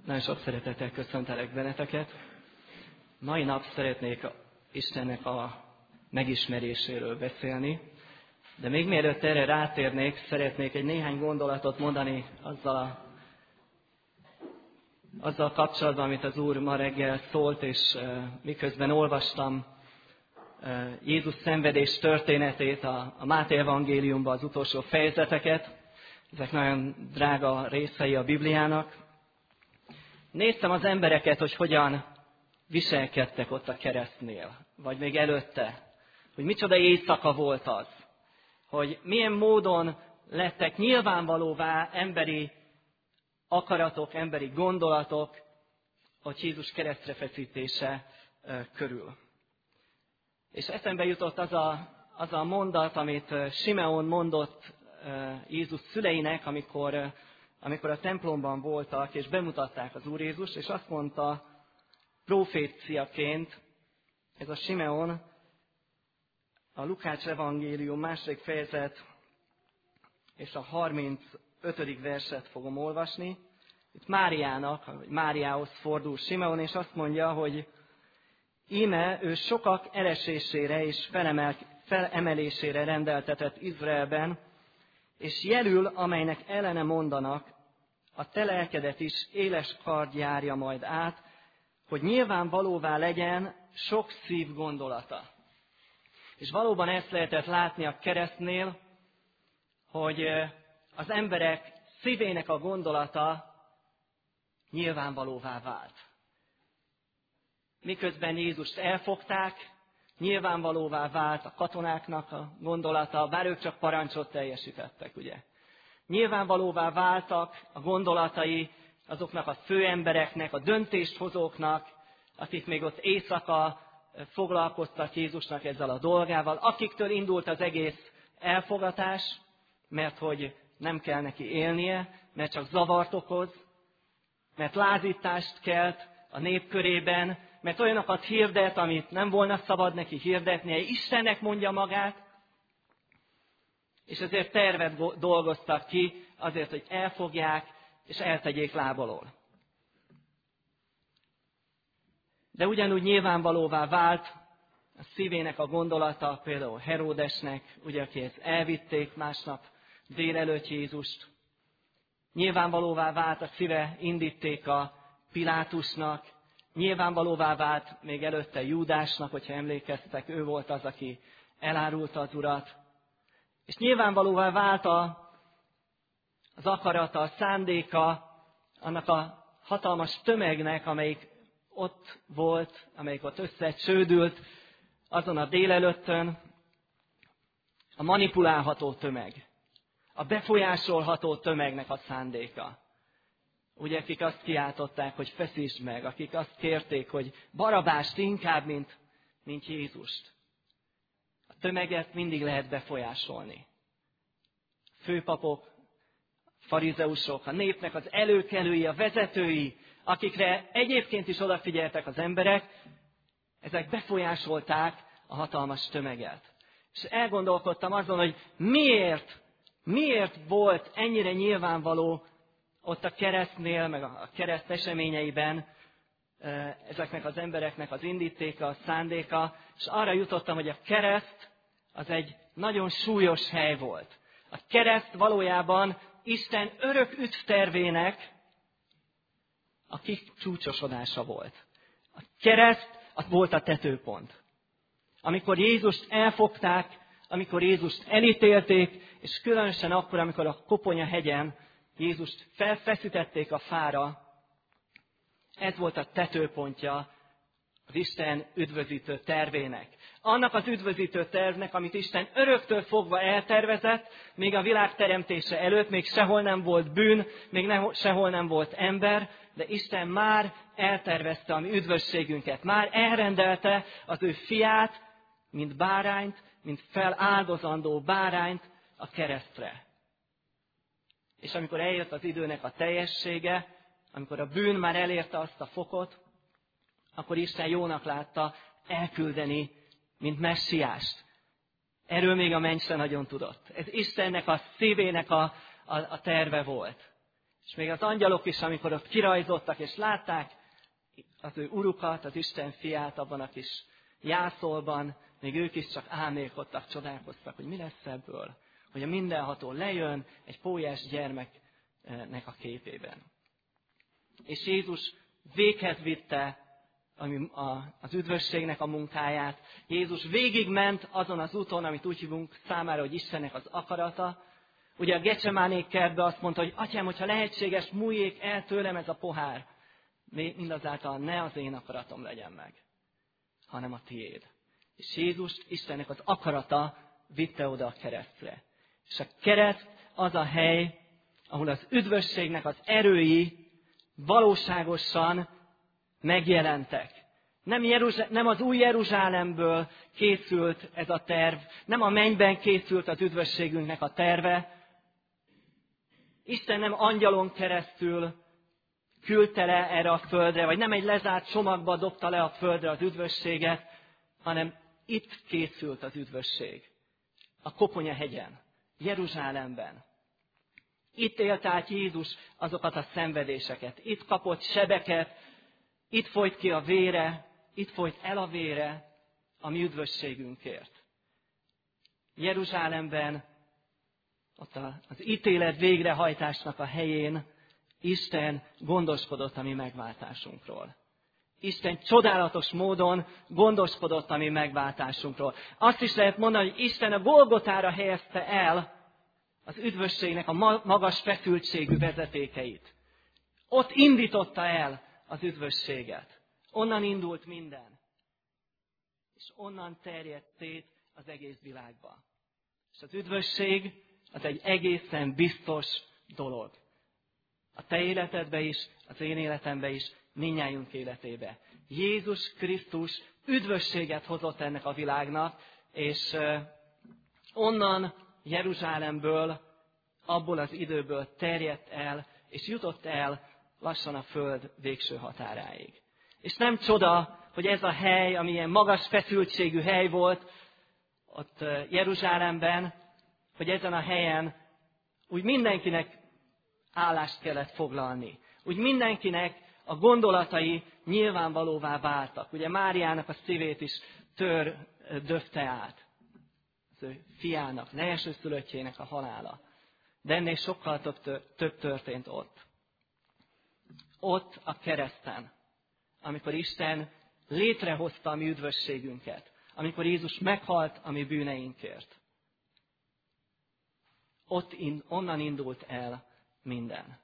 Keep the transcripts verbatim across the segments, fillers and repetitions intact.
Nagyon sok szeretettel köszöntelek benneteket. Mai nap szeretnék Istennek a megismeréséről beszélni, de még mielőtt erre rátérnék, szeretnék egy néhány gondolatot mondani azzal, a, azzal kapcsolatban, amit az Úr ma reggel szólt, és uh, miközben olvastam uh, Jézus szenvedés történetét a, a Máté evangéliumban, az utolsó fejezeteket. Ezek nagyon drága részei a Bibliának. Néztem az embereket, hogy hogyan viselkedtek ott a keresztnél, vagy még előtte, hogy micsoda éjszaka volt az, hogy milyen módon lettek nyilvánvalóvá emberi akaratok, emberi gondolatok hogy Jézus keresztre feszítése körül. És eszembe jutott az a, az a mondat, amit Simeon mondott Jézus szüleinek, amikor, amikor a templomban voltak, és bemutatták az Úr Jézust, és azt mondta proféciaként, ez a Simeon, a Lukács evangélium második fejezet, és a harmincötödik verset fogom olvasni. Itt Máriának, vagy Máriához fordul Simeon, és azt mondja, hogy íme ő sokak elesésére és felemel, felemelésére rendeltetett Izraelben, és jelül, amelynek ellene mondanak, a te lelkedet is éles kard járja majd át, hogy nyilvánvalóvá legyen sok szív gondolata. És valóban ezt lehetett látni a keresztnél, hogy az emberek szívének a gondolata nyilvánvalóvá vált. Miközben Jézust elfogták, nyilvánvalóvá vált a katonáknak a gondolata, bár ők csak parancsot teljesítettek, ugye. Nyilvánvalóvá váltak a gondolatai azoknak a főembereknek, a döntéshozóknak, akik még ott éjszaka foglalkoztak Jézusnak ezzel a dolgával, akiktől indult az egész elfogatás, mert hogy nem kell neki élnie, mert csak zavart okoz, mert lázítást kelt a nép körében, mert olyanokat hirdet, amit nem volna szabad neki hirdetnie, Istennek mondja magát, és ezért tervet dolgoztak ki, azért, hogy elfogják, és eltegyék láb alól. De ugyanúgy nyilvánvalóvá vált a szívének a gondolata, például Heródesnek, ugye, akihez elvitték másnap délelőtt Jézust. Nyilvánvalóvá vált a szíve indítéka Pilátusnak, nyilvánvalóvá vált még előtte Júdásnak, hogyha emlékeztek, ő volt az, aki elárulta az Urat. És nyilvánvalóvá vált a, az akarata, a szándéka annak a hatalmas tömegnek, amelyik ott volt, amelyik ott összecsődült azon a délelőttön, a manipulálható tömeg, a befolyásolható tömegnek a szándéka. Ugye, akik azt kiáltották, hogy feszítsd meg, akik azt kérték, hogy Barabást inkább, mint, mint Jézust. A tömeget mindig lehet befolyásolni. Főpapok, farizeusok, a népnek az előkelői, a vezetői, akikre egyébként is odafigyeltek az emberek, ezek befolyásolták a hatalmas tömeget. És elgondolkodtam azon, hogy miért, miért volt ennyire nyilvánvaló ott a keresztnél, meg a kereszt eseményeiben ezeknek az embereknek az indítéka, a szándéka, és arra jutottam, hogy a kereszt az egy nagyon súlyos hely volt. A kereszt valójában Isten örök üdvtervének a kicsúcsosodása volt. A kereszt az volt a tetőpont. Amikor Jézust elfogták, amikor Jézust elítélték, és különösen akkor, amikor a Koponya hegyen Jézust felfeszítették a fára, ez volt a tetőpontja az Isten üdvözítő tervének. Annak az üdvözítő tervnek, amit Isten öröktől fogva eltervezett, még a világ teremtése előtt, még sehol nem volt bűn, még ne, sehol nem volt ember, de Isten már eltervezte a mi üdvösségünket, már elrendelte az ő fiát, mint bárányt, mint feláldozandó bárányt a keresztre. És amikor eljött az időnek a teljessége, amikor a bűn már elérte azt a fokot, akkor Isten jónak látta elküldeni, mint messiást. Erről még a menny se nagyon tudott. Ez Istennek a szívének a, a, a terve volt. És még az angyalok is, amikor ott kirajzottak, és látták az ő urukat, az Isten fiát abban a kis jászolban, még ők is csak álmélkodtak, csodálkoztak, hogy mi lesz ebből. Hogy a mindenható lejön egy pólyás gyermeknek a képében. És Jézus véghez vitte az üdvösségnek a munkáját. Jézus végigment azon az úton, amit úgy hívunk számára, hogy Istennek az akarata. Ugye a Gecsemáné kertben azt mondta, hogy Atyám, hogyha lehetséges, múljék el tőlem ez a pohár. Mindazáltal ne az én akaratom legyen meg, hanem a tiéd. És Jézust Istennek az akarata vitte oda a keresztre. És a kereszt az a hely, ahol az üdvösségnek az erői valóságosan megjelentek. Nem, Jeruzsá- nem az új Jeruzsálemből készült ez a terv, nem a mennyben készült az üdvösségünknek a terve. Isten nem angyalon keresztül küldte le erre a földre, vagy nem egy lezárt csomagba dobta le a földre az üdvösséget, hanem itt készült az üdvösség. A Koponyahegyen, Jeruzsálemben. Itt élt át Jézus azokat a szenvedéseket. Itt kapott sebeket, itt folyt ki a vére, itt folyt el a vére a mi üdvösségünkért. Jeruzsálemben, ott az ítélet végrehajtásnak a helyén Isten gondoskodott a mi megváltásunkról. Isten csodálatos módon gondoskodott a mi megváltásunkról. Azt is lehet mondani, hogy Isten a Golgotára helyezte el az üdvösségnek a magas feszültségű vezetékeit. Ott indította el az üdvösséget. Onnan indult minden. És onnan terjedt szét az egész világba. És az üdvösség az egy egészen biztos dolog. A te életedbe is, az én életembe is, mindnyájunk életébe. Jézus Krisztus üdvösséget hozott ennek a világnak, és onnan Jeruzsálemből, abból az időből terjedt el, és jutott el lassan a föld végső határáig. És nem csoda, hogy ez a hely, ami ilyen magas feszültségű hely volt, ott Jeruzsálemben, hogy ezen a helyen úgy mindenkinek állást kellett foglalni. Úgy mindenkinek a gondolatai nyilvánvalóvá váltak. Ugye Máriának a szívét is tör döfte át. Az ő fiának, elsőszülöttjének a halála. De ennél sokkal több, több történt ott. Ott a kereszten, amikor Isten létrehozta a mi üdvösségünket. Amikor Jézus meghalt a mi bűneinkért. Ott in, onnan indult el minden.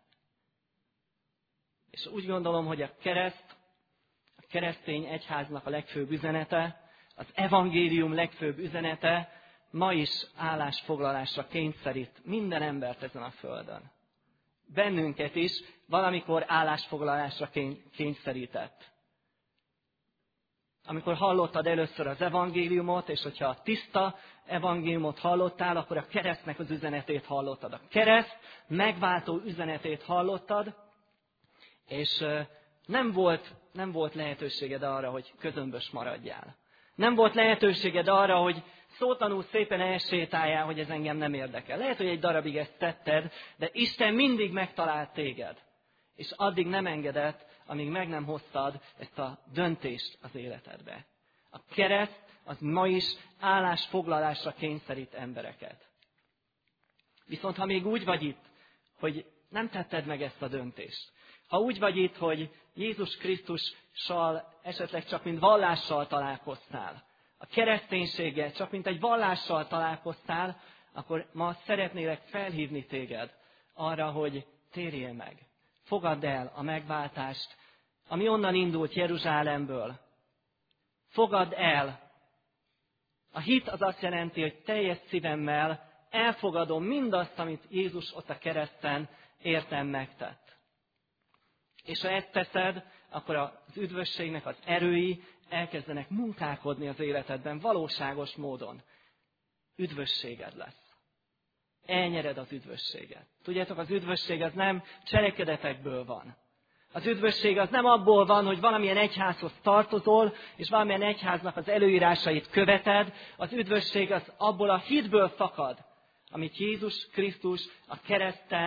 És úgy gondolom, hogy a kereszt, a keresztény egyháznak a legfőbb üzenete, az evangélium legfőbb üzenete ma is állásfoglalásra kényszerít minden embert ezen a földön. Bennünket is valamikor állásfoglalásra kényszerített. Amikor hallottad először az evangéliumot, és hogyha a tiszta evangéliumot hallottál, akkor a keresztnek az üzenetét hallottad. A kereszt megváltó üzenetét hallottad, és nem volt, nem volt lehetőséged arra, hogy közömbös maradjál. Nem volt lehetőséged arra, hogy szótanul szépen elsétáljál, hogy ez engem nem érdekel. Lehet, hogy egy darabig ezt tetted, de Isten mindig megtalált téged. És addig nem engedett, amíg meg nem hoztad ezt a döntést az életedbe. A kereszt az ma is állásfoglalásra kényszerít embereket. Viszont ha még úgy vagy itt, hogy nem tetted meg ezt a döntést, ha úgy vagy itt, hogy Jézus Krisztussal esetleg csak mint vallással találkoztál, a kereszténységgel csak mint egy vallással találkoztál, akkor ma szeretnélek felhívni téged arra, hogy térjél meg. Fogadd el a megváltást, ami onnan indult Jeruzsálemből. Fogadd el. A hit az azt jelenti, hogy teljes szívemmel elfogadom mindazt, amit Jézus ott a kereszten értem megtett. És ha ezt teszed, akkor az üdvösségnek az erői elkezdenek munkálkodni az életedben valóságos módon. Üdvösséged lesz. Elnyered az üdvösséget. Tudjátok, az üdvösség az nem cselekedetekből van. Az üdvösség az nem abból van, hogy valamilyen egyházhoz tartozol, és valamilyen egyháznak az előírásait követed. Az üdvösség az abból a hitből fakad, amit Jézus Krisztus a kereszten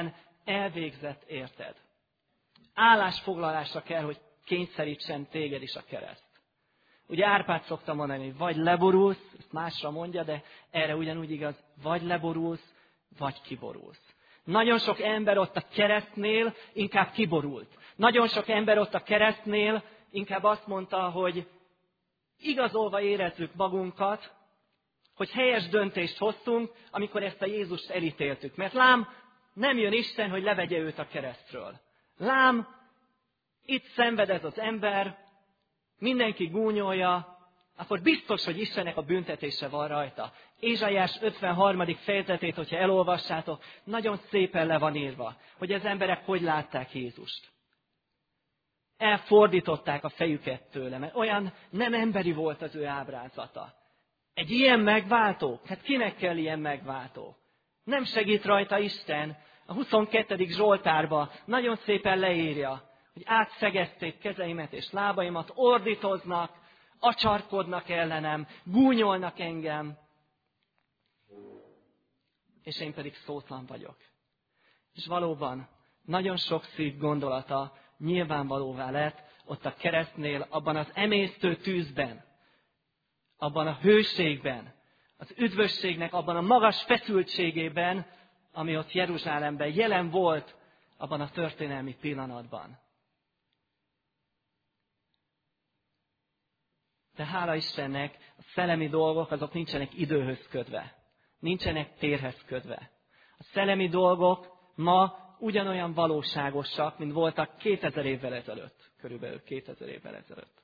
elvégzett érted. Állásfoglalásra kell, hogy kényszerítsen téged is a kereszt. Ugye Árpád szokta mondani, hogy vagy leborulsz, ezt másra mondja, de erre ugyanúgy igaz, vagy leborulsz, vagy kiborulsz. Nagyon sok ember ott a keresztnél inkább kiborult. Nagyon sok ember ott a keresztnél inkább azt mondta, hogy igazolva érezzük magunkat, hogy helyes döntést hoztunk, amikor ezt a Jézust elítéltük. Mert lám, nem jön Isten, hogy levegye őt a keresztről. Lám, itt szenved ez az ember, mindenki gúnyolja, akkor biztos, hogy Istennek a büntetése van rajta. Ézsaiás ötvenharmadik fejezetét, hogyha elolvassátok, nagyon szépen le van írva, hogy az emberek hogy látták Jézust. Elfordították a fejüket tőle, mert olyan nem emberi volt az ő ábrázata. Egy ilyen megváltó? Hát kinek kell ilyen megváltó? Nem segít rajta Isten. A huszonkettedik Zsoltárba nagyon szépen leírja, hogy átszegezték kezeimet és lábaimat, ordítoznak, acsarkodnak ellenem, gúnyolnak engem, és én pedig szótlan vagyok. És valóban nagyon sok szív gondolata nyilvánvalóvá lett ott a keresztnél, abban az emésztő tűzben, abban a hőségben, az üdvösségnek abban a magas feszültségében, ami ott Jeruzsálemben jelen volt abban a történelmi pillanatban. De hála Istennek, a szellemi dolgok azok nincsenek időhöz kötve, nincsenek térhez kötve. A szellemi dolgok ma ugyanolyan valóságosak, mint voltak kétezer évvel ezelőtt, körülbelül kétezer évvel ezelőtt.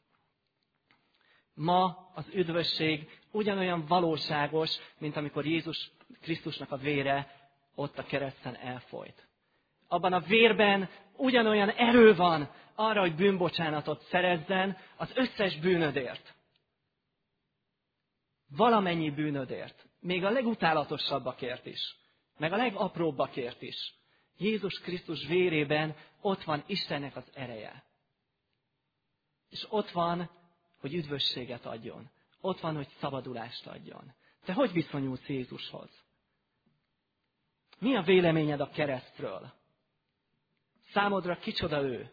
Ma az üdvösség ugyanolyan valóságos, mint amikor Jézus Krisztusnak a vére ott a kereszten elfolyt. Abban a vérben ugyanolyan erő van arra, hogy bűnbocsánatot szerezzen az összes bűnödért. Valamennyi bűnödért. Még a legutálatosabbakért is. Meg a legapróbbakért is. Jézus Krisztus vérében ott van Istennek az ereje. És ott van, hogy üdvösséget adjon. Ott van, hogy szabadulást adjon. Te hogy viszonyulsz Jézushoz? Mi a véleményed a keresztről? Számodra kicsoda ő?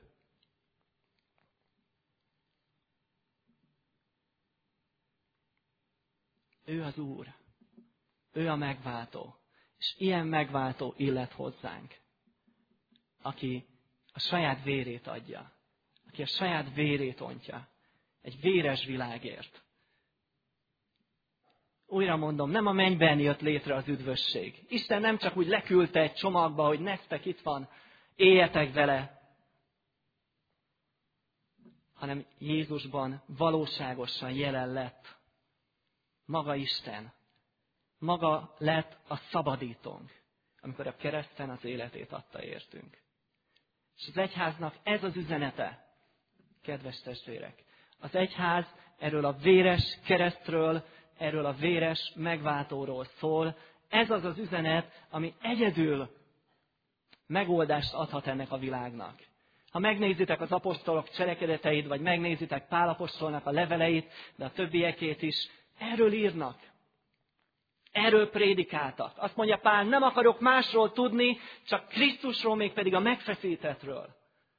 Ő az Úr. Ő a megváltó. És ilyen megváltó illet hozzánk, aki a saját vérét adja. Aki a saját vérét ontja. Egy véres világért. Újra mondom, nem a mennyben jött létre az üdvösség. Isten nem csak úgy leküldte egy csomagba, hogy nektek itt van, éljetek vele, hanem Jézusban valóságosan jelen lett maga Isten. Maga lett a szabadítónk, amikor a kereszten az életét adta értünk. És az egyháznak ez az üzenete, kedves testvérek. Az egyház erről a véres keresztről, erről a véres megváltóról szól. Ez az az üzenet, ami egyedül megoldást adhat ennek a világnak. Ha megnézitek az apostolok cselekedeteit, vagy megnézitek Pál apostolnak a leveleit, de a többiekét is, erről írnak. Erről prédikáltak. Azt mondja Pál, nem akarok másról tudni, csak Krisztusról, mégpedig a megfeszítettről.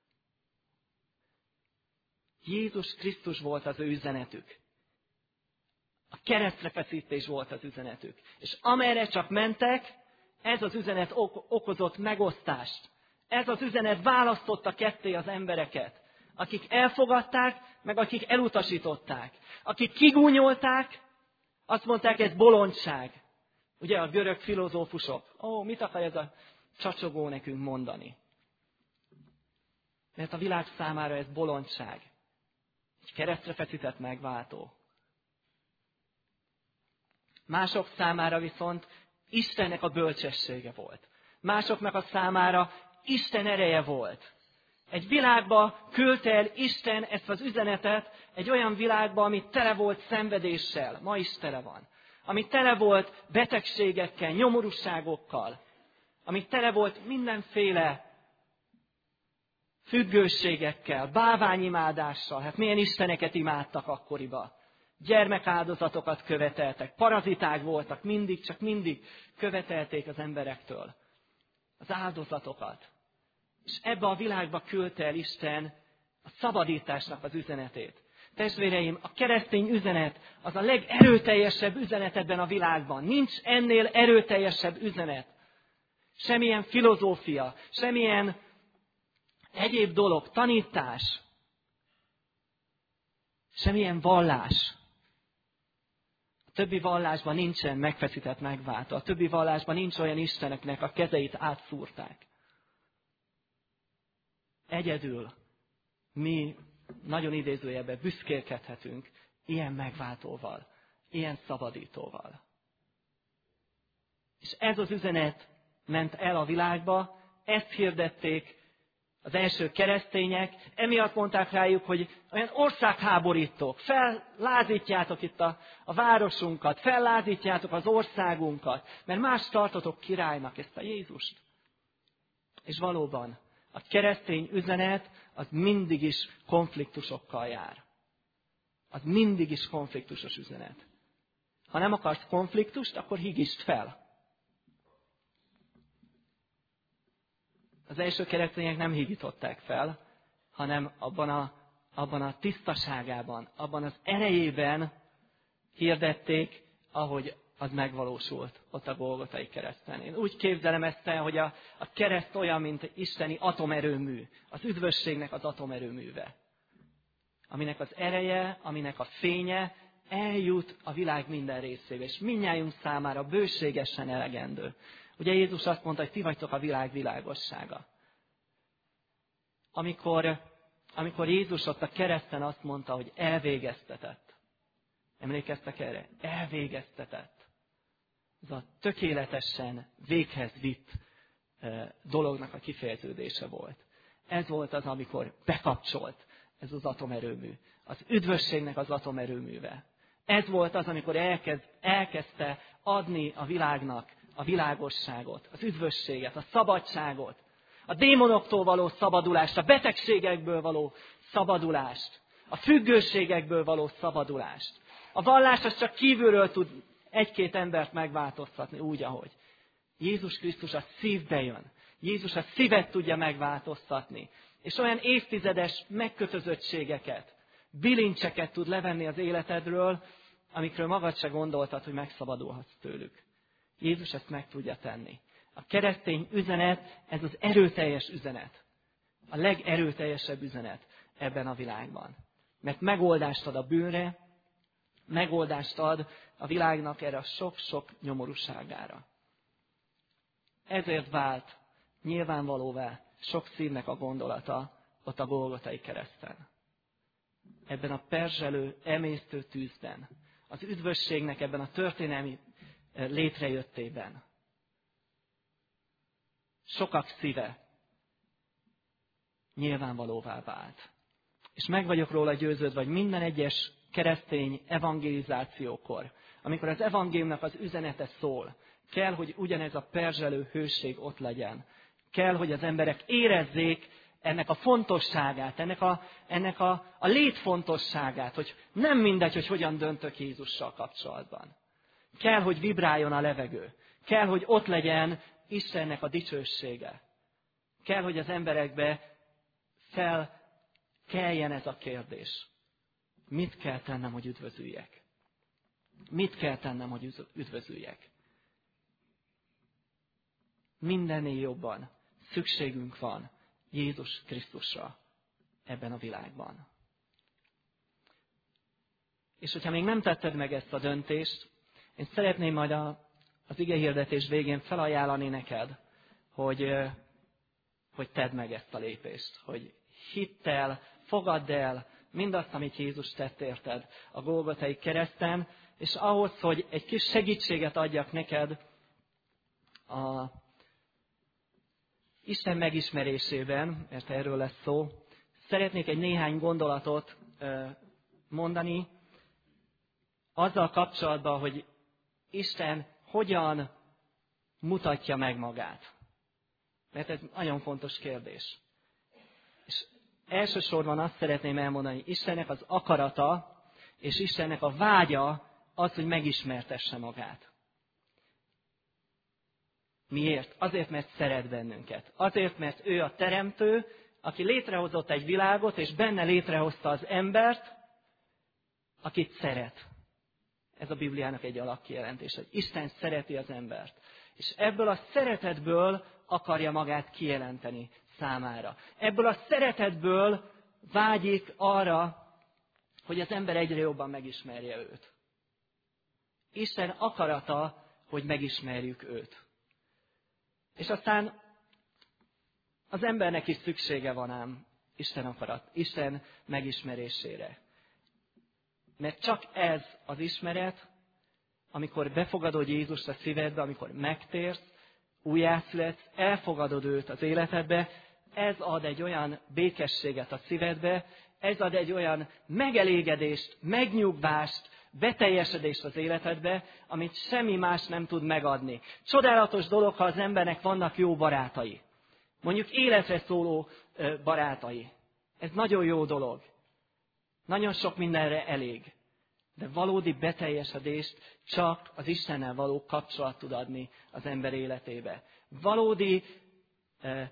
Jézus Krisztus volt az ő üzenetük. A keresztre feszítés volt az üzenetük. És amerre csak mentek, ez az üzenet okozott megosztást. Ez az üzenet választotta ketté az embereket. Akik elfogadták, meg akik elutasították. Akik kigúnyolták, azt mondták, ez bolondság. Ugye a görög filozófusok. Ó, mit akar ez a csacsogó nekünk mondani? Mert a világ számára ez bolondság. Egy keresztre feszített megváltó. Mások számára viszont Istennek a bölcsessége volt. Másoknak a számára Isten ereje volt. Egy világba küldte el Isten ezt az üzenetet, egy olyan világba, ami tele volt szenvedéssel, ma is tele van. Ami tele volt betegségekkel, nyomorúságokkal. Ami tele volt mindenféle függőségekkel, bálványimádással. Hát milyen isteneket imádtak akkoriban. Gyermekáldozatokat követeltek, paraziták voltak, mindig, csak mindig követelték az emberektől az áldozatokat. És ebbe a világba küldte el Isten a szabadításnak az üzenetét. Testvéreim, a keresztény üzenet az a legerőteljesebb üzenet ebben a világban. Nincs ennél erőteljesebb üzenet. Semmilyen filozófia, semmilyen egyéb dolog, tanítás, semmilyen vallás. A többi vallásban nincsen megfeszített megváltó. A többi vallásban nincs olyan isteneknek a kezeit átszúrták. Egyedül mi nagyon idézőjelben büszkélkedhetünk ilyen megváltóval, ilyen szabadítóval. És ez az üzenet ment el a világba, ezt hirdették az első keresztények, emiatt mondták rájuk, hogy olyan országháborítók, fellázítjátok itt a, a városunkat, fellázítjátok az országunkat, mert más tartotok királynak, ezt a Jézust. És valóban, a keresztény üzenet az mindig is konfliktusokkal jár. Az mindig is konfliktusos üzenet. Ha nem akarsz konfliktust, akkor higítsd fel. Az első keresztények nem higították fel, hanem abban a, abban a tisztaságában, abban az erejében hirdették, ahogy az megvalósult ott a Golgotai kereszten. Én úgy képzelem ezt el, hogy a, a kereszt olyan, mint isteni atomerőmű, az üdvösségnek az atomerőműve, aminek az ereje, aminek a fénye eljut a világ minden részébe, és mindnyájunk számára bőségesen elegendő. Ugye Jézus azt mondta, hogy ti vagytok a világ világossága. Amikor, amikor Jézus ott a kereszten azt mondta, hogy elvégeztetett. Emlékeztek erre? Elvégeztetett. Ez a tökéletesen véghez vitt dolognak a kifejeződése volt. Ez volt az, amikor bekapcsolt ez az atomerőmű. Az üdvösségnek az atomerőműve. Ez volt az, amikor elkezd, elkezdte adni a világnak a világosságot, az üdvösséget, a szabadságot, a démonoktól való szabadulást, a betegségekből való szabadulást, a függőségekből való szabadulást. A vallás az csak kívülről tud egy-két embert megváltoztatni úgy, ahogy. Jézus Krisztus a szívbe jön. Jézus a szívet tudja megváltoztatni. És olyan évtizedes megkötözöttségeket, bilincseket tud levenni az életedről, amikről magad se gondoltad, hogy megszabadulhatsz tőlük. Jézus ezt meg tudja tenni. A keresztény üzenet, ez az erőteljes üzenet. A legerőteljesebb üzenet ebben a világban. Mert megoldást ad a bűnre, megoldást ad a világnak erre a sok-sok nyomorúságára. Ezért vált nyilvánvalóvá sok szívnek a gondolata ott a Golgotai kereszten. Ebben a perzselő, emésztő tűzben, az üdvösségnek ebben a történelmi létrejöttében. Sokak szíve nyilvánvalóvá vált. És meg vagyok róla győződve, hogy minden egyes keresztény evangelizációkor, amikor az evangéliumnak az üzenete szól, kell, hogy ugyanez a perzselő hőség ott legyen. Kell, hogy az emberek érezzék ennek a fontosságát, ennek a, ennek a, a létfontosságát, hogy nem mindegy, hogy hogyan döntök Jézussal kapcsolatban. Kell, hogy vibráljon a levegő. Kell, hogy ott legyen Istennek a dicsősége. Kell, hogy az emberekbe felkeljen ez a kérdés. Mit kell tennem, hogy üdvözüljek? Mit kell tennem, hogy üdvözüljek? Mindennél jobban szükségünk van Jézus Krisztusra ebben a világban. És hogyha még nem tetted meg ezt a döntést, én szeretném majd a, az igehirdetés végén felajánlani neked, hogy, hogy tedd meg ezt a lépést, hogy hittel, fogadd el mindazt, amit Jézus tett érted a Golgotai kereszten, és ahhoz, hogy egy kis segítséget adjak neked a Isten megismerésében, mert erről lesz szó, szeretnék egy néhány gondolatot mondani azzal kapcsolatban, hogy Isten hogyan mutatja meg magát. Mert ez nagyon fontos kérdés. És elsősorban azt szeretném elmondani, Istennek az akarata és Istennek a vágya az, hogy megismertesse magát. Miért? Azért, mert szeret bennünket. Azért, mert ő a teremtő, aki létrehozott egy világot, és benne létrehozta az embert, akit szeret. Ez a Bibliának egy alapkijelentés, hogy Isten szereti az embert. És ebből a szeretetből akarja magát kijelenteni számára. Ebből a szeretetből vágyik arra, hogy az ember egyre jobban megismerje őt. Isten akarata, hogy megismerjük őt. És aztán az embernek is szüksége van ám Isten akarat, Isten megismerésére. Mert csak ez az ismeret, amikor befogadod Jézust a szívedbe, amikor megtérsz, újjászületsz, elfogadod őt az életedbe, ez ad egy olyan békességet a szívedbe, ez ad egy olyan megelégedést, megnyugvást, beteljesedést az életedbe, amit semmi más nem tud megadni. Csodálatos dolog, ha az embernek vannak jó barátai. Mondjuk életre szóló barátai. Ez nagyon jó dolog. Nagyon sok mindenre elég. De valódi beteljesedést csak az Istennel való kapcsolat tud adni az ember életébe. Valódi, eh,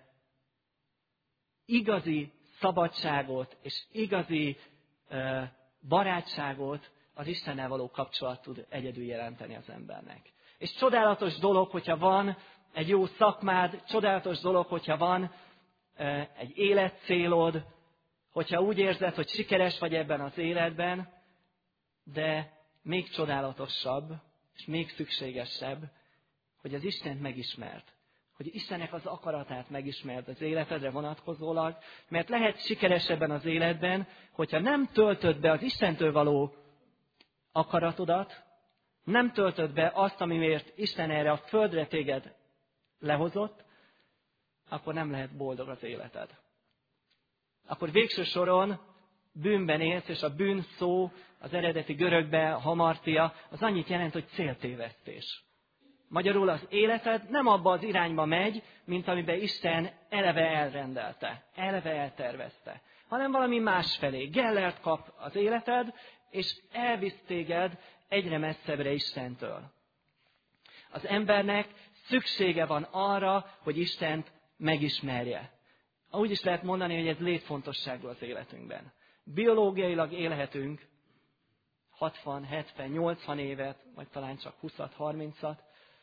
igazi szabadságot és igazi eh, barátságot az Istennel való kapcsolat tud egyedül jelenteni az embernek. És csodálatos dolog, hogyha van egy jó szakmád, csodálatos dolog, hogyha van eh, egy életcélod, hogyha úgy érzed, hogy sikeres vagy ebben az életben, de még csodálatosabb, és még szükségesebb, hogy az Istent megismert. Hogy Istennek az akaratát megismert az életedre vonatkozólag, mert lehet sikeresebben az életben, hogyha nem töltöd be az Istentől való akaratodat, nem töltöd be azt, amiért Isten erre a földre téged lehozott, akkor nem lehet boldog az életed. Akkor végső soron bűnben élsz, és a bűn szó az eredeti görögben, hamartia, az annyit jelent, hogy céltévesztés. Magyarul az életed nem abba az irányba megy, mint amiben Isten eleve elrendelte, eleve eltervezte, hanem valami másfelé. Gellert kap az életed, és elvisz téged egyre messzebbre Istentől. Az embernek szüksége van arra, hogy Istent megismerje. Úgy is lehet mondani, hogy ez létfontosságú az életünkben. Biológiailag élhetünk hatvan, hetven, nyolcvan évet, vagy talán csak húszat, harmincat,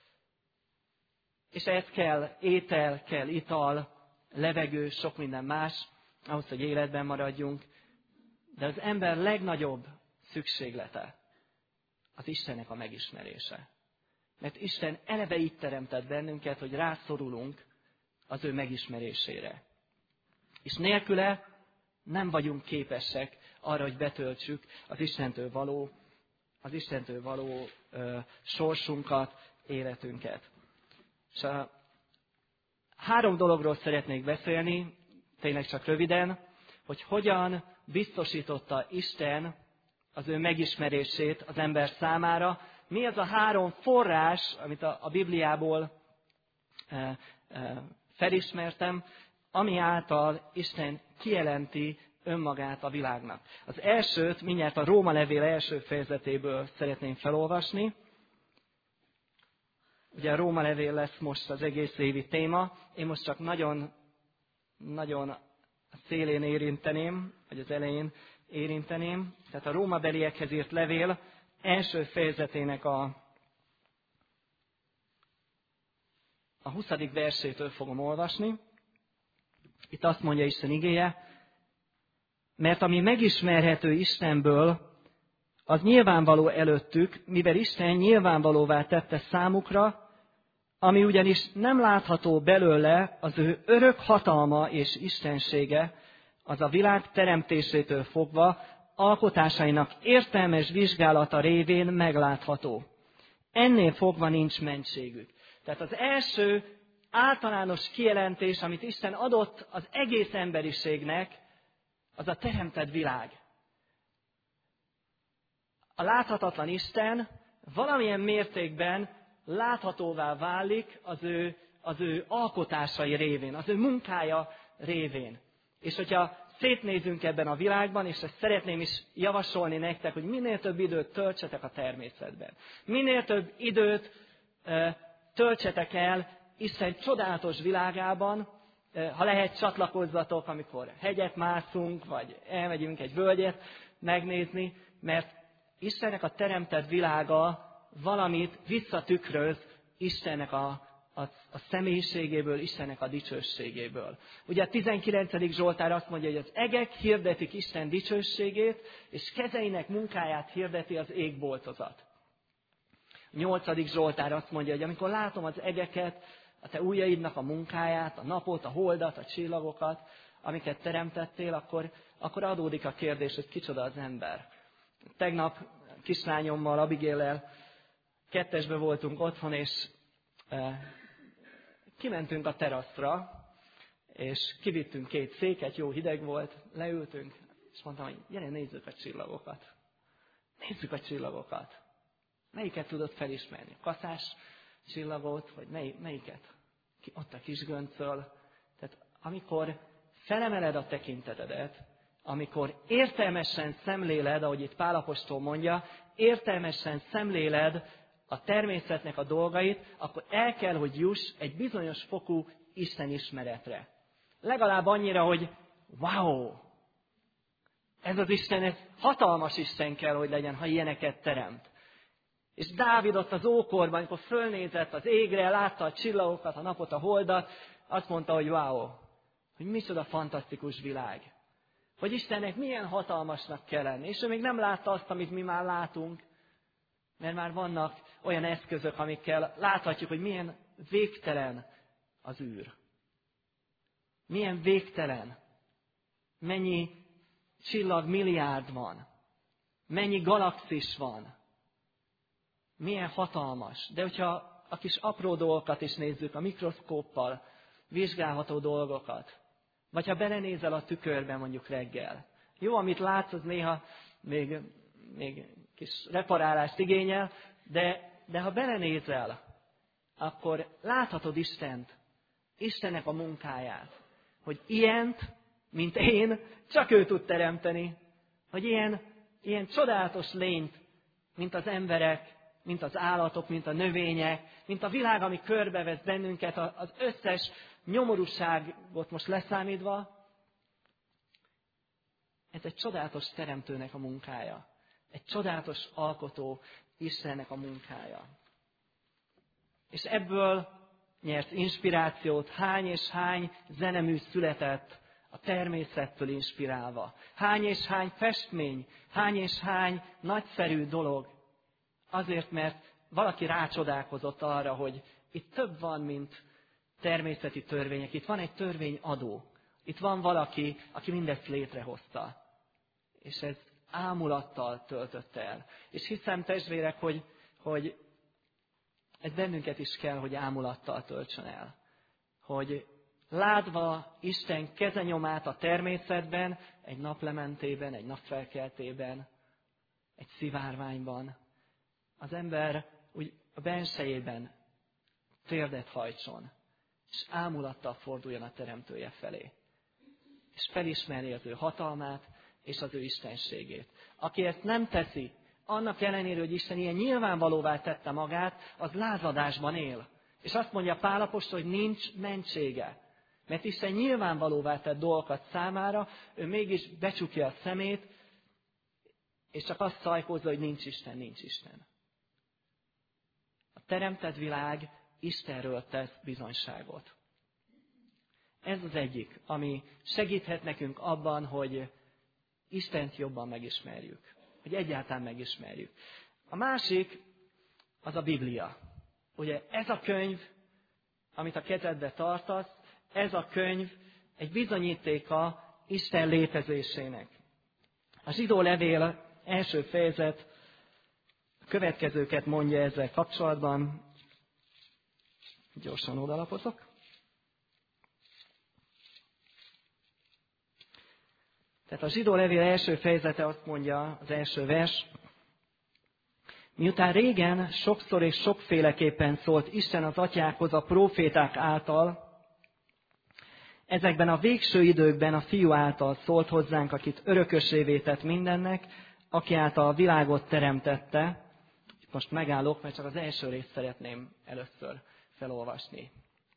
és ehhez kell étel, kell ital, levegő, sok minden más, ahhoz, hogy életben maradjunk. De az ember legnagyobb szükséglete az Istennek a megismerése. Mert Isten eleve így teremtett bennünket, hogy rászorulunk az ő megismerésére. És nélküle nem vagyunk képesek arra, hogy betöltsük az Istentől való, az Istentől való ö, sorsunkat, életünket. És a három dologról szeretnék beszélni, tényleg csak röviden, hogy hogyan biztosította Isten az ő megismerését az ember számára. Mi az a három forrás, amit a, a Bibliából e, e, felismertem, ami által Isten kijelenti önmagát a világnak. Az elsőt mindjárt a Róma levél első fejezetéből szeretném felolvasni. Ugye a Róma levél lesz most az egész évi téma. Én most csak nagyon, nagyon a szélén érinteném, vagy az elején érinteném. Tehát a Róma beliekhez írt levél első fejezetének a, a huszadik versétől fogom olvasni. Itt azt mondja Isten igéje, mert ami megismerhető Istenből, az nyilvánvaló előttük, mivel Isten nyilvánvalóvá tette számukra, ami ugyanis nem látható belőle, az ő örök hatalma és istensége, az a világ teremtésétől fogva, alkotásainak értelmes vizsgálata révén meglátható. Ennél fogva nincs mentségük. Tehát az első általános kijelentés, amit Isten adott az egész emberiségnek, az a teremtett világ. A láthatatlan Isten valamilyen mértékben láthatóvá válik az ő, az ő alkotásai révén, az ő munkája révén. És hogyha szétnézünk ebben a világban, és ezt szeretném is javasolni nektek, hogy minél több időt töltsetek a természetben. Minél több időt e, töltsetek el Isten csodálatos világában, ha lehet, csatlakozzatok, amikor hegyet mászunk, vagy elmegyünk egy völgyet megnézni, mert Istennek a teremtett világa valamit visszatükröz Istennek a, a, a személyiségéből, Istennek a dicsőségéből. Ugye a tizenkilencedik Zsoltár azt mondja, hogy az egek hirdetik Isten dicsőségét, és kezeinek munkáját hirdeti az égboltozat. A nyolcadik Zsoltár azt mondja, hogy amikor látom az egeket, a te ujjaidnak a munkáját, a napot, a holdat, a csillagokat, amiket teremtettél, akkor, akkor adódik a kérdés, hogy kicsoda az ember. Tegnap kislányommal, Abigail-lel kettesbe voltunk otthon, és e, kimentünk a teraszra, és kivittünk két széket, jó hideg volt, leültünk, és mondtam, hogy gyere, nézzük a csillagokat. Nézzük a csillagokat. Melyiket tudod felismerni? A kaszás csillagot, vagy mely, melyiket? Ott a kis göncöl. Tehát amikor felemeled a tekintetedet, amikor értelmesen szemléled, ahogy itt Pál apostol mondja, értelmesen szemléled a természetnek a dolgait, akkor el kell, hogy juss egy bizonyos fokú Isten ismeretre. Legalább annyira, hogy wow! Ez az Isten, ez hatalmas Isten kell, hogy legyen, ha ilyeneket teremt. És Dávid ott az ókorban, amikor fölnézett az égre, látta a csillagokat, a napot, a holdat, azt mondta, hogy wow, hogy micsoda fantasztikus világ. Hogy Istennek milyen hatalmasnak kell lenni. És ő még nem látta azt, amit mi már látunk, mert már vannak olyan eszközök, amikkel láthatjuk, hogy milyen végtelen az űr. Milyen végtelen. Mennyi csillagmilliárd van. Mennyi galaxis van. Milyen hatalmas. De hogyha a kis apró dolgokat is nézzük, a mikroszkóppal vizsgálható dolgokat, vagy ha belenézel a tükörbe mondjuk reggel. Jó, amit látsz, az néha még, még kis reparálást igényel, de, de ha belenézel, akkor láthatod Istent, Istennek a munkáját, hogy ilyent, mint én, csak ő tud teremteni, hogy ilyen, ilyen csodálatos lényt, mint az emberek, mint az állatok, mint a növények, mint a világ, ami körbevesz bennünket, az összes nyomorúságot most leszámítva, ez egy csodálatos teremtőnek a munkája. Egy csodálatos alkotó Istennek a munkája. És ebből nyert inspirációt, hány és hány zenemű született a természettől inspirálva. Hány és hány festmény, hány és hány nagyszerű dolog. Azért, mert valaki rácsodálkozott arra, hogy itt több van, mint természeti törvények. Itt van egy törvényadó. Itt van valaki, aki mindezt létrehozta. És ez ámulattal töltötte el. És hiszem, testvérek, hogy, hogy ez bennünket is kell, hogy ámulattal töltsön el. Hogy látva Isten kezenyomát a természetben, egy naplementében, egy napfelkeltében, egy szivárványban, az ember úgy a bensejében térdet hajtson, és ámulattal forduljon a teremtője felé. És felismeri az ő hatalmát, és az ő istenségét. Aki ezt nem teszi, annak ellenére, hogy Isten ilyen nyilvánvalóvá tette magát, az lázadásban él. És azt mondja Pál apostol, hogy nincs mentsége. Mert Isten nyilvánvalóvá tett dolgokat számára, ő mégis becsukja a szemét, és csak azt szajkózza, hogy nincs Isten, nincs Isten. A teremtett világ Istenről tesz bizonyságot. Ez az egyik, ami segíthet nekünk abban, hogy Istent jobban megismerjük. Hogy egyáltalán megismerjük. A másik az a Biblia. Ugye ez a könyv, amit a kezedbe tartasz, ez a könyv egy bizonyítéka Isten létezésének. A zsidó levél első fejezet a következőket mondja ezzel kapcsolatban. Gyorsan odalapozok. Tehát a zsidó levél első fejezete azt mondja, az első vers, miután régen sokszor és sokféleképpen szólt Isten az atyákhoz a próféták által, ezekben a végső időkben a Fiú által szólt hozzánk, akit örökösévé tett mindennek, aki által a világot teremtette. Most megállok, mert csak az első részt szeretném először felolvasni.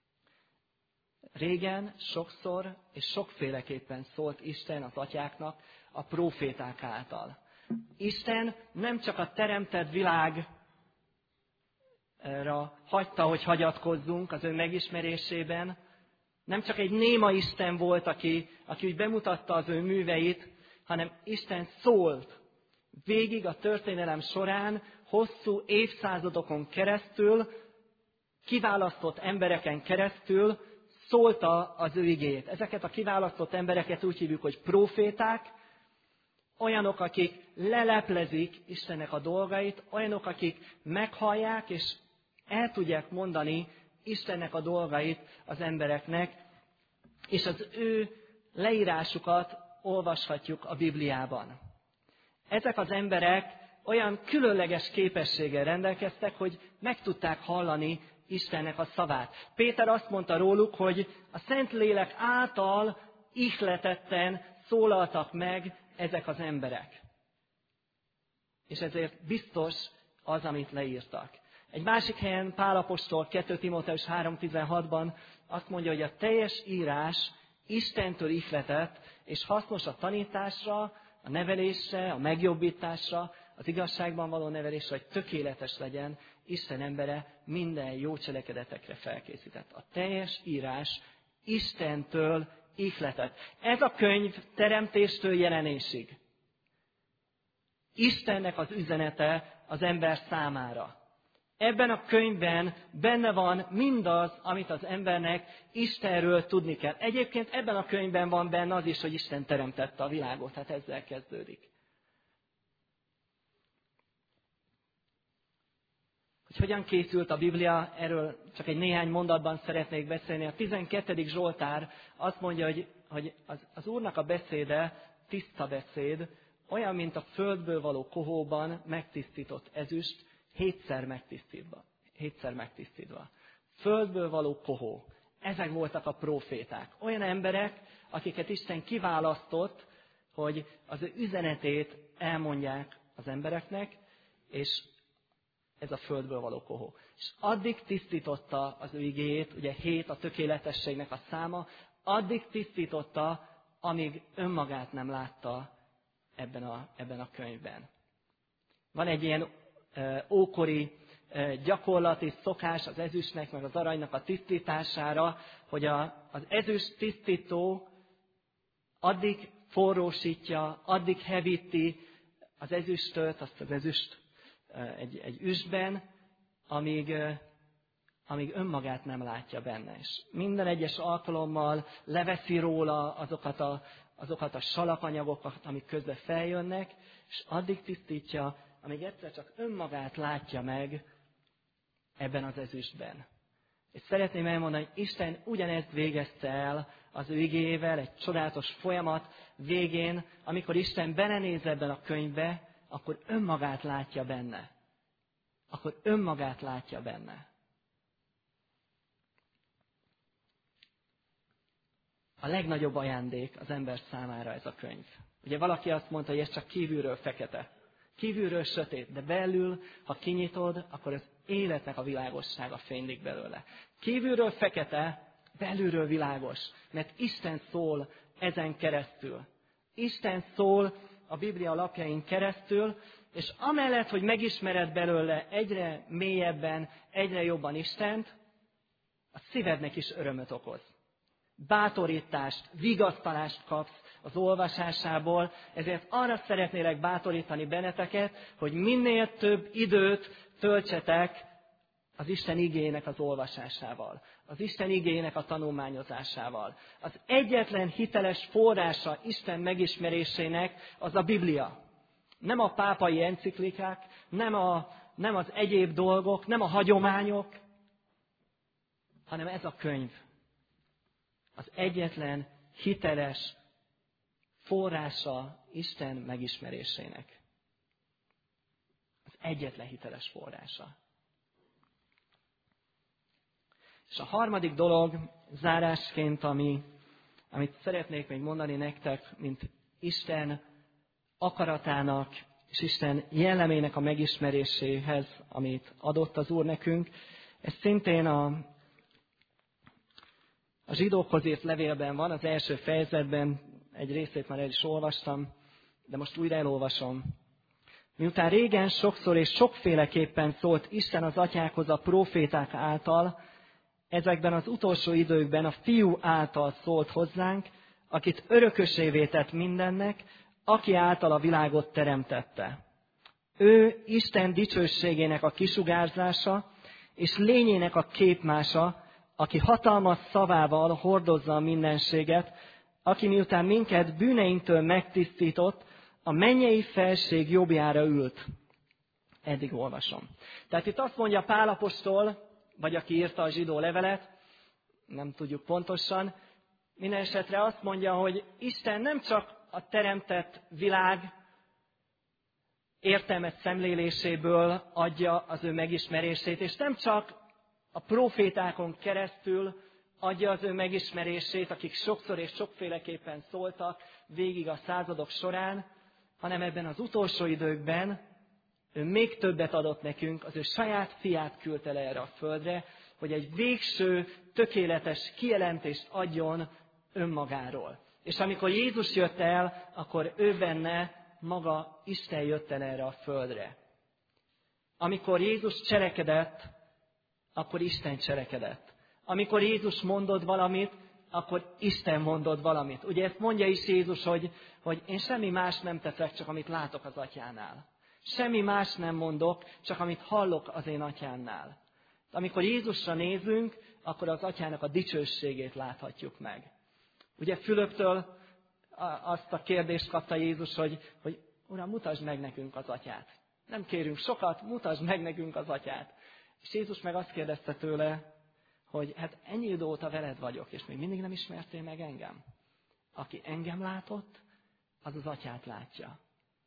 Régen sokszor és sokféleképpen szólt Isten az atyáknak a próféták által. Isten nem csak a teremtett világra hagyta, hogy hagyatkozzunk az ő megismerésében, nem csak egy néma Isten volt, aki, aki úgy bemutatta az ő műveit, hanem Isten szólt végig a történelem során, hosszú évszázadokon keresztül, kiválasztott embereken keresztül szólta az ő igéjét. Ezeket a kiválasztott embereket úgy hívjuk, hogy próféták, olyanok, akik leleplezik Istennek a dolgait, olyanok, akik meghallják és el tudják mondani Istennek a dolgait az embereknek, és az ő leírásukat olvashatjuk a Bibliában. Ezek az emberek olyan különleges képességgel rendelkeztek, hogy meg tudták hallani Istennek a szavát. Péter azt mondta róluk, hogy a Szentlélek által ihletetten szólaltak meg ezek az emberek. És ezért biztos az, amit leírtak. Egy másik helyen Pál apostol kettő Timóteus három tizenhatban azt mondja, hogy a teljes írás Istentől ihletett, és hasznos a tanításra, a nevelésre, a megjobbításra, az igazságban való nevelésre, hogy tökéletes legyen, Isten embere minden jó cselekedetekre felkészített. A teljes írás Istentől ihletett. Ez a könyv teremtéstől jelenésig. Istennek az üzenete az ember számára. Ebben a könyvben benne van mindaz, amit az embernek Istenről tudni kell. Egyébként ebben a könyvben van benne az is, hogy Isten teremtette a világot, hát ezzel kezdődik. Hogy hogyan készült a Biblia, erről csak egy néhány mondatban szeretnék beszélni. A tizenkettedik Zsoltár azt mondja, hogy, hogy az, az Úrnak a beszéde tiszta beszéd, olyan, mint a földből való kohóban megtisztított ezüst, hétszer megtisztítva. Hétszer megtisztítva. Földből való kohó. Ezek voltak a próféták. Olyan emberek, akiket Isten kiválasztott, hogy az ő üzenetét elmondják az embereknek, és ez a földből való kohó. És addig tisztította az ő igéjét, ugye hét a tökéletességnek a száma, addig tisztította, amíg önmagát nem látta ebben a, ebben a könyvben. Van egy ilyen ö, ókori ö, gyakorlat és szokás az ezüstnek, meg az aranynak a tisztítására, hogy a, az ezüst tisztító addig forrósítja, addig hevíti az ezüstöt, azt az ezüst Egy, egy üstben, amíg, amíg önmagát nem látja benne. És minden egyes alkalommal leveszi róla azokat a, azokat a salakanyagokat, amik közben feljönnek, és addig tisztítja, amíg egyszer csak önmagát látja meg ebben az ezüstben. És szeretném elmondani, hogy Isten ugyanezt végezte el az ő igéjével, egy csodálatos folyamat végén, amikor Isten belenéz ebben a könyvbe, akkor önmagát látja benne. Akkor önmagát látja benne. A legnagyobb ajándék az ember számára ez a könyv. Ugye valaki azt mondta, hogy ez csak kívülről fekete. Kívülről sötét, de belül, ha kinyitod, akkor az életnek a világossága fénylik belőle. Kívülről fekete, belülről világos, mert Isten szól ezen keresztül. Isten szól a Biblia lapjain keresztül, és amellett, hogy megismered belőle egyre mélyebben, egyre jobban Istent, a szívednek is örömöt okoz. Bátorítást, vigasztalást kapsz az olvasásából, ezért arra szeretnélek bátorítani benneteket, hogy minél több időt töltsetek az Isten igéjének az olvasásával, az Isten igéjének a tanulmányozásával. Az egyetlen hiteles forrása Isten megismerésének az a Biblia. Nem a pápai enciklikák, nem, a, nem az egyéb dolgok, nem a hagyományok, hanem ez a könyv. Az egyetlen hiteles forrása Isten megismerésének. Az egyetlen hiteles forrása. És a harmadik dolog, zárásként, ami, amit szeretnék még mondani nektek, mint Isten akaratának és Isten jellemének a megismeréséhez, amit adott az Úr nekünk, ez szintén a, A zsidókhoz írt levélben van, az első fejezetben, egy részét már el is olvastam, de most újra elolvasom. Miután régen sokszor és sokféleképpen szólt Isten az atyákhoz a próféták által, ezekben az utolsó időkben a Fiú által szólt hozzánk, akit örökösévé tett mindennek, aki által a világot teremtette. Ő Isten dicsőségének a kisugárzása, és lényének a képmása, aki hatalmas szavával hordozza a mindenséget, aki miután minket bűneinktől megtisztított, a mennyei felség jobbjára ült. Eddig olvasom. Tehát itt azt mondja Pál apostol, vagy aki írta a zsidó levelet, nem tudjuk pontosan, minden esetre azt mondja, hogy Isten nem csak a teremtett világ értelmes szemléléséből adja az ő megismerését, és nem csak a prófétákon keresztül adja az ő megismerését, akik sokszor és sokféleképpen szóltak végig a századok során, hanem ebben az utolsó időkben ő még többet adott nekünk, az ő saját fiát küldte le erre a földre, hogy egy végső, tökéletes kijelentést adjon önmagáról. És amikor Jézus jött el, akkor ő benne maga Isten jött el erre a földre. Amikor Jézus cselekedett, akkor Isten cselekedett. Amikor Jézus mondott valamit, akkor Isten mondott valamit. Ugye ezt mondja is Jézus, hogy, hogy én semmi más nem teszek, csak amit látok az atyánál. Semmi más nem mondok, csak amit hallok az én atyámnál. Amikor Jézusra nézünk, akkor az atyának a dicsőségét láthatjuk meg. Ugye Fülöptől azt a kérdést kapta Jézus, hogy, hogy Uram, mutasd meg nekünk az atyát. Nem kérünk sokat, mutasd meg nekünk az atyát. És Jézus meg azt kérdezte tőle, hogy hát ennyi idő óta veled vagyok, és még mindig nem ismertél meg engem. Aki engem látott, az az atyát látja.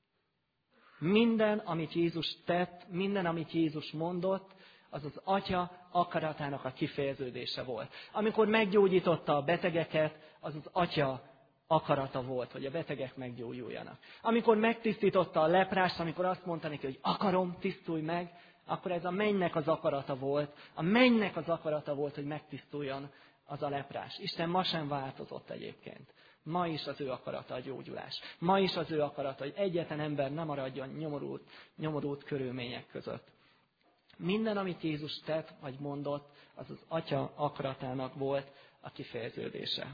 Minden, amit Jézus tett, minden, amit Jézus mondott, az az atya akaratának a kifejeződése volt. Amikor meggyógyította a betegeket, az az atya akarata volt, hogy a betegek meggyógyuljanak. Amikor megtisztította a leprást, amikor azt mondta neki, hogy akarom, tisztulj meg, akkor ez a mennynek az akarata volt. A mennynek az akarata volt, hogy megtisztuljon az a leprás. Isten ma sem változott egyébként. Ma is az ő akarata a gyógyulás. Ma is az ő akarata, hogy egyetlen ember nem maradjon nyomorult, nyomorult körülmények között. Minden, amit Jézus tett vagy mondott, az az atya akaratának volt a kifejeződése.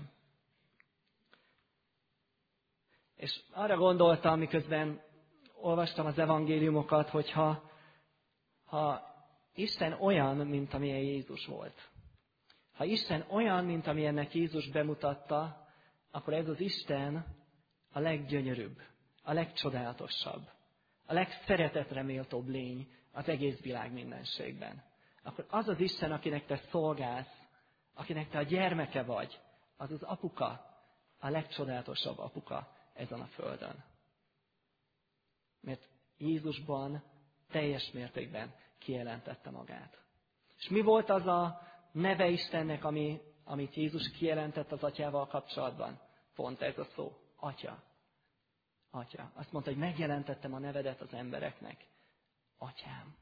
És arra gondoltam, miközben olvastam az evangéliumokat, hogyha ha Isten olyan, mint amilyen Jézus volt, ha Isten olyan, mint amilyennek Jézus bemutatta, akkor ez az Isten a leggyönyörűbb, a legcsodálatosabb, a legszeretetre méltóbb lény az egész világ mindenségben. Akkor az az Isten, akinek te szolgálsz, akinek te a gyermeke vagy, az az apuka, a legcsodálatosabb apuka ezen a földön. Mert Jézusban teljes mértékben kijelentette magát. És mi volt az a neve Istennek, ami, amit Jézus kijelentett az atyával kapcsolatban? Pont ez a szó. Atya. Atya. Azt mondta, hogy megjelentettem a nevedet az embereknek. Atyám.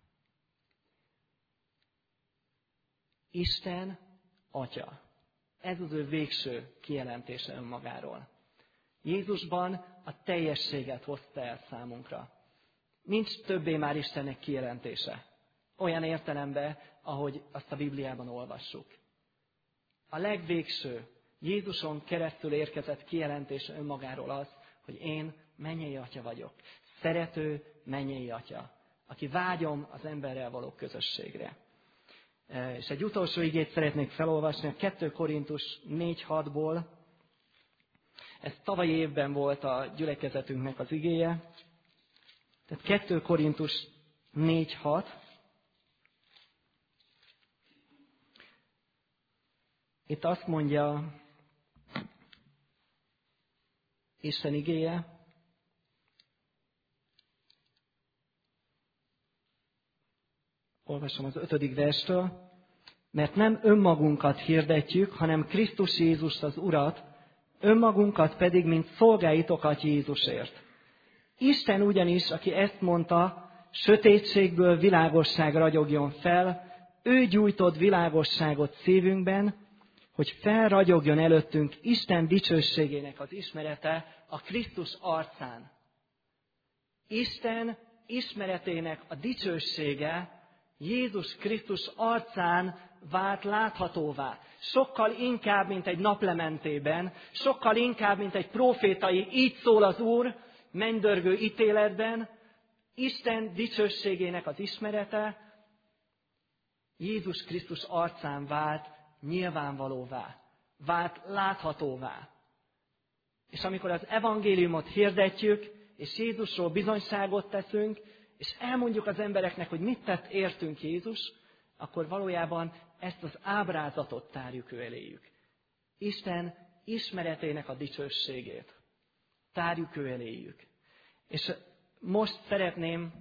Isten Atya. Ez az ő végső kijelentése önmagáról. Jézusban a teljességet hozta el számunkra. Nincs többé már Istennek kijelentése. Olyan értelemben, ahogy azt a Bibliában olvassuk. A legvégső, Jézuson keresztül érkezett kijelentése önmagáról az, hogy én mennyei atya vagyok. Szerető mennyei atya, aki vágyom az emberrel való közösségre. És egy utolsó igét szeretnék felolvasni, a kettő Korintus négy hatból. Ez tavalyi évben volt a gyülekezetünknek az igéje. Tehát kettő Korintus négy hat. Itt azt mondja Isten igéje, olvasom az ötödik verstől, mert nem önmagunkat hirdetjük, hanem Krisztus Jézus az Urat, önmagunkat pedig, mint szolgáitokat Jézusért. Isten ugyanis, aki ezt mondta, sötétségből világosság ragyogjon fel, ő gyújtott világosságot szívünkben, hogy felragyogjon előttünk Isten dicsőségének az ismerete a Krisztus arcán. Isten ismeretének a dicsősége Jézus Krisztus arcán vált láthatóvá. Sokkal inkább, mint egy naplementében, sokkal inkább, mint egy prófétai így szól az Úr mennydörgő ítéletben, Isten dicsőségének az ismerete Jézus Krisztus arcán vált nyilvánvalóvá, vált láthatóvá. És amikor az evangéliumot hirdetjük, és Jézusról bizonyságot teszünk, és elmondjuk az embereknek, hogy mit tett értünk Jézus, akkor valójában ezt az ábrázatot tárjuk ő eléjük. Isten ismeretének a dicsőségét tárjuk ő eléjük. És most szeretném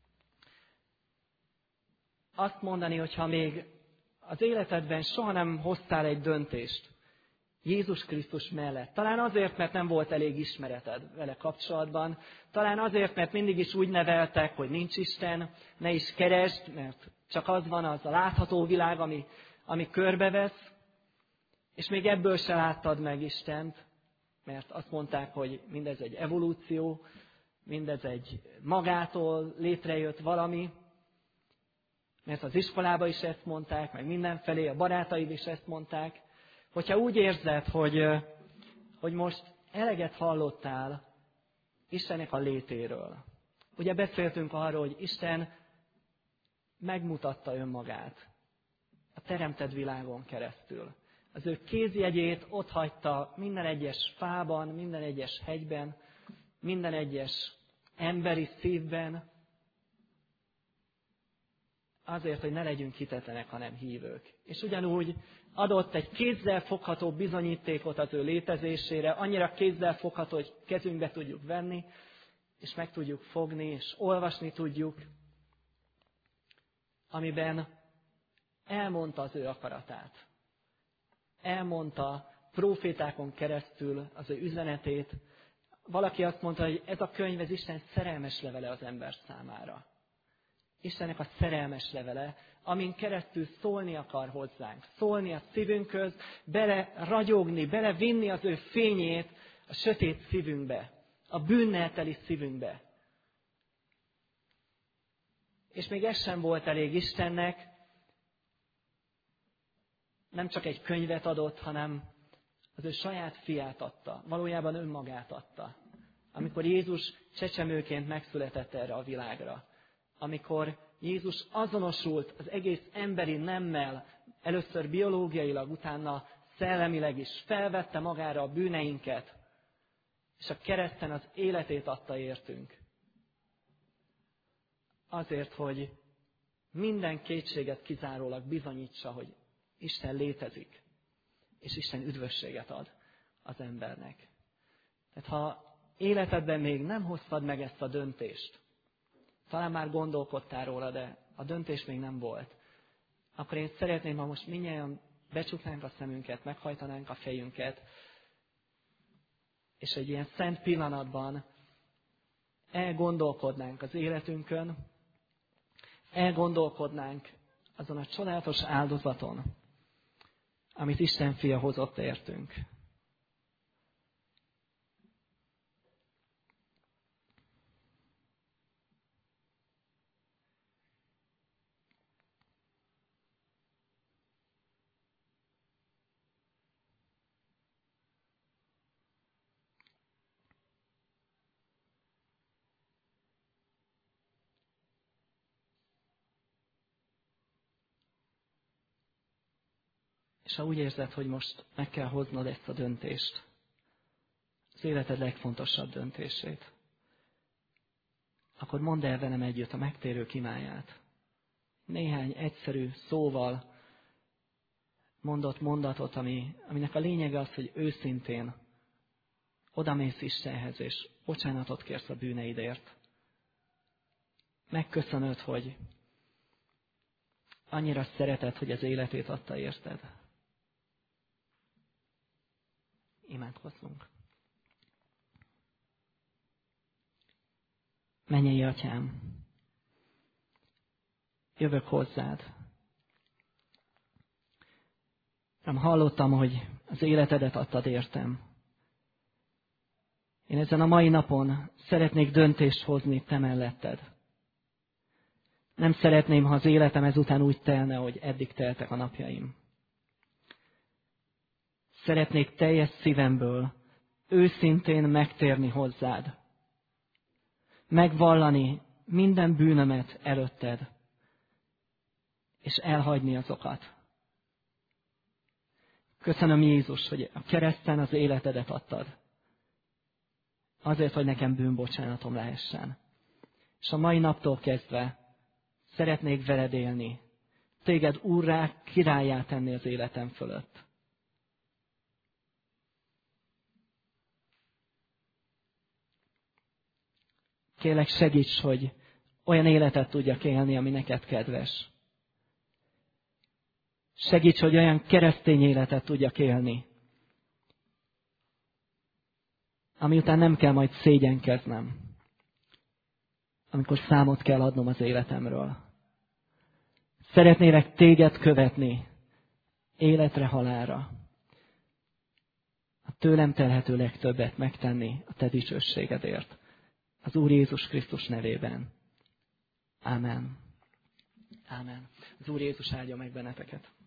azt mondani, hogyha még az életedben soha nem hoztál egy döntést Jézus Krisztus mellett. Talán azért, mert nem volt elég ismereted vele kapcsolatban. Talán azért, mert mindig is úgy neveltek, hogy nincs Isten, ne is keresd, mert csak az van, az a látható világ, ami, ami körbevesz. És még ebből se láttad meg Istent, mert azt mondták, hogy mindez egy evolúció, mindez egy magától létrejött valami. Mert az iskolában is ezt mondták, meg mindenfelé, a barátaid is ezt mondták. Hogyha úgy érzed, hogy, hogy most eleget hallottál Istennek a létéről. Ugye beszéltünk arról, hogy Isten megmutatta önmagát a teremtett világon keresztül. Az ő kézjegyét ott hagyta minden egyes fában, minden egyes hegyben, minden egyes emberi szívben, azért, hogy ne legyünk hitetlenek, hanem hívők. És ugyanúgy adott egy kézzel fogható bizonyítékot az ő létezésére, annyira kézzel fogható, hogy kezünkbe tudjuk venni, és meg tudjuk fogni, és olvasni tudjuk, amiben elmondta az ő akaratát. Elmondta prófétákon keresztül az ő üzenetét. Valaki azt mondta, hogy ez a könyv, ez Isten szerelmes levele az ember számára. Istennek a szerelmes levele, amin keresztül szólni akar hozzánk, szólni a szívünkhöz, bele ragyogni, bele vinni az ő fényét a sötét szívünkbe, a bűnnel teli szívünkbe. És még ez sem volt elég Istennek, nem csak egy könyvet adott, hanem az ő saját fiát adta, valójában önmagát adta. Amikor Jézus csecsemőként megszületett erre a világra, amikor Jézus azonosult az egész emberi nemmel, először biológiailag, utána szellemileg is, felvette magára a bűneinket, és a kereszten az életét adta értünk. Azért, hogy minden kétséget kizárólag bizonyítsa, hogy Isten létezik, és Isten üdvösséget ad az embernek. Tehát ha életedben még nem hoztad meg ezt a döntést, talán már gondolkodtál róla, de a döntés még nem volt, akkor én szeretném, ha most mindjárt becsuknánk a szemünket, meghajtanánk a fejünket, és egy ilyen szent pillanatban elgondolkodnánk az életünkön, elgondolkodnánk azon a csodálatos áldozaton, amit Isten fia hozott értünk. És ha úgy érzed, hogy most meg kell hoznod ezt a döntést, az életed legfontosabb döntését, akkor mondd el velem együtt a megtérők imáját. Néhány egyszerű szóval mondott mondatot, ami, aminek a lényege az, hogy őszintén odamész Istenhez, és bocsánatot kérsz a bűneidért. Megköszönöd, hogy annyira szereted, hogy az életét adta érted. Imádkozzunk. Mennyei Atyám, jövök hozzád. Uram, hallottam, hogy az életedet adtad értem. Én ezen a mai napon szeretnék döntést hozni te melletted. Nem szeretném, ha az életem ezután úgy telne, hogy eddig teltek a napjaim. Szeretnék teljes szívemből, őszintén megtérni hozzád. Megvallani minden bűnömet előtted, és elhagyni azokat. Köszönöm, Jézus, hogy a kereszten az életedet adtad. Azért, hogy nekem bűnbocsánatom lehessen. És a mai naptól kezdve szeretnék veled élni. Téged úrrá, királlyá tenni az életem fölött. Kérlek, segíts, hogy olyan életet tudjak élni, ami neked kedves. Segíts, hogy olyan keresztény életet tudjak élni, ami után nem kell majd szégyenkeznem, amikor számot kell adnom az életemről. Szeretnélek téged követni életre, halálra. A tőlem telhető legtöbbet megtenni a te dicsőségedért. Az Úr Jézus Krisztus nevében. Ámen. Ámen. Az Úr Jézus áldja meg benneteket.